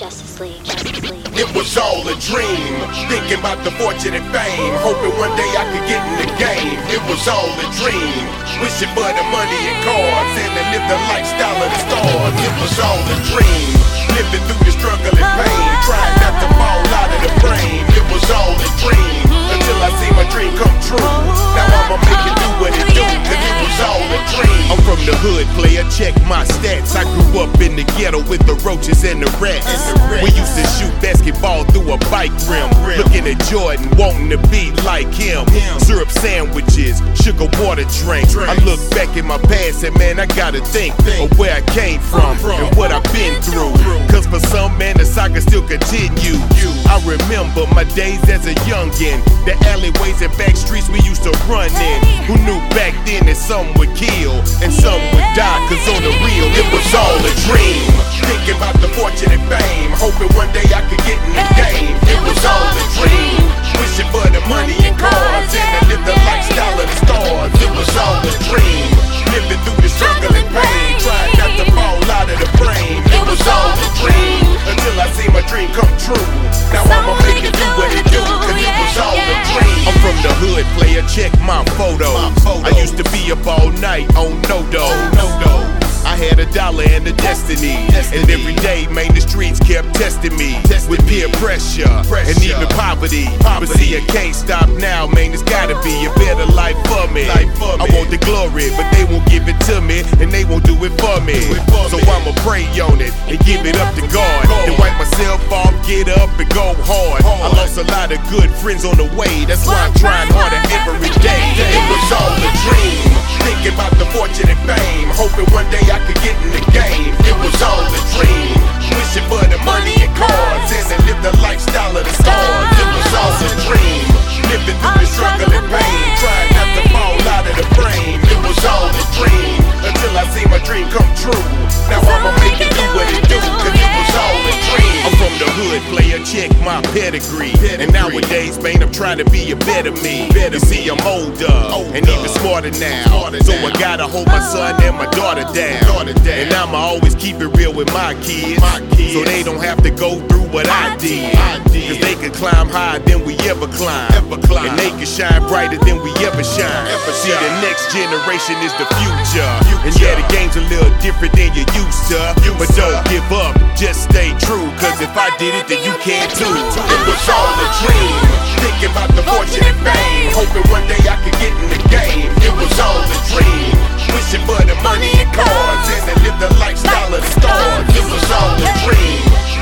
Justice League. It was all a dream, thinking about the fortune and fame, hoping one day I could get in the game. It was all a dream, wishing for the money and cars, and to live the lifestyle of the stars. It was all a dream, living through the struggle and pain, trying not to fall out of the frame. It was all a dream, until I see my dream come true. Now I'ma make it do what it do, cause it was all a dream. I'm from the hood, player, check my stats. I grew up in the ghetto with the roaches and the rats. We used to shoot basketball through a bike rim, looking at Jordan, wanting to be like him. Syrup sandwiches, sugar water drinks. I look back in my past and man, I gotta think of where I came from and what I've been through. Cause for some, man, the saga still continue. I remember my days as a youngin', the alleyways and back streets we used to run in. Who knew back then that some would kill and some would die, cause on the real it was all a dream, thinking about the fortune and fame, hoping one day I could get in the game. It was all a dream, wishing for the money and cars, and to live the lifestyle of the stars. It was all a dream, living through the struggle and pain, trying not to fall out of the frame. It was all a dream, until I see my dream come true. Now I'ma make it do what it do, cause it was all a dream. I'm from the hood, player, check my photos. I used to be up all night on no-do. I had $1 and a destiny. And every day, man, the streets kept testing me with peer pressure and even poverty. But see, I can't stop now, man, it's gotta be a better life for me. I want the glory, but they won't give it to me, and they won't do it for me. So I'ma pray on it and give it up to God, then wipe myself off, get up and go hard. I lost a lot of good friends on the way, that's why I'm trying harder every day. It was all a dream, thinking about the fortune and fame, hoping one day I could get in the game. It was all a dream, wishing for the money and cars, and to live the lifestyle of the stars. It was all a dream, living through the struggle and pain, trying not to fall out of the frame. It was all a dream, until I see my dream come true. Now I'ma make it do what it do, cause it was all a dream. I'm from the hood, player, check my pedigree. And nowadays, man, I'm trying to be a better me. You see, I'm older and even smarter now, so I gotta hold my son and my daughter down. And I'ma always keep it real with my kids, so they don't have to go through what I did. Cause they can climb higher than we ever climb, and they can shine brighter than we ever shine. See, the next generation is the future. And yeah, the game's a little different than you used to, but don't give up, just stay true, cause if I did it, then you can too. It was all a dream, thinking about the fortune and fame, hoping one day I could get in the game. It was all a dream, wishing for the money and cars, and to live the lifestyle of the stars. It was all a dream,